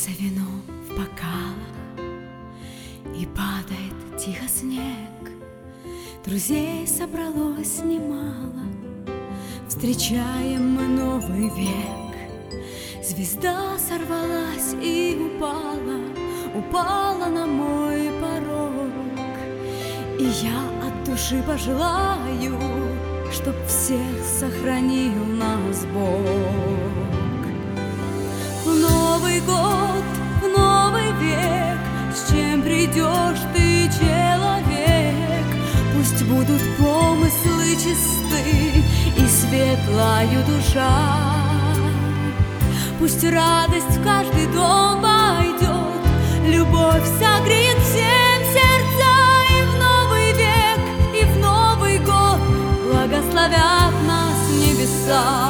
Льется вино в бокалах, и падает тихо снег. Друзей собралось немало, встречаем мы Новый век. Звезда сорвалась и упала на мой порог. И я от души пожелаю, чтоб всех сохранил нас Бог. В Новый год, в новый век, с чем придешь ты, человек? Пусть будут помыслы чисты и светлая душа. Пусть радость в каждый дом войдет, любовь согреет всем сердца. И в новый век, и в Новый год благословят нас небеса.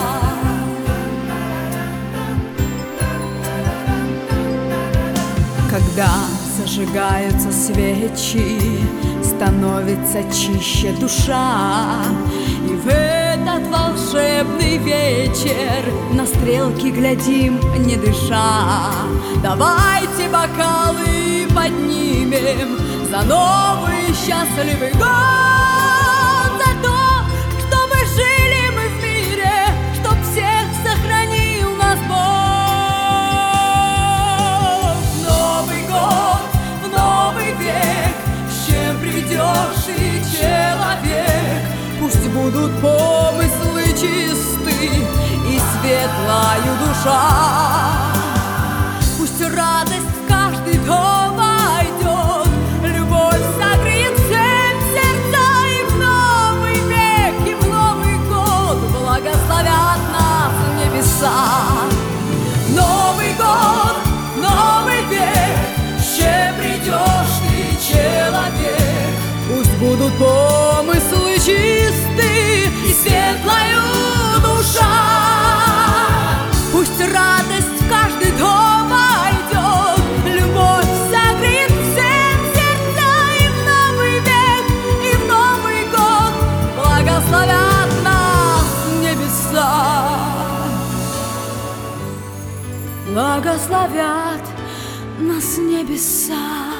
Когда зажигаются свечи, становится чище душа. И в этот волшебный вечер на стрелки глядим, не дыша. Давайте бокалы поднимем за новый счастливый год, за то, чтобы жили мы в мире, чтоб всех сохранил нас Бог. Придешь и человек, пусть будут помыслы чисты и светлая душа. Пусть радость в каждый дом войдет, любовь согреет всем сердца. И в новый век, и в Новый год благословят нас небеса. Новый год, новый век, с чем придешь ты, человек? Пусть будут помыслы чисты и светлая душа. Пусть радость в каждый дом войдет, любовь согреет всем сердца. И в новый век, и в Новый год благословят нас небеса. Благословят нас небеса.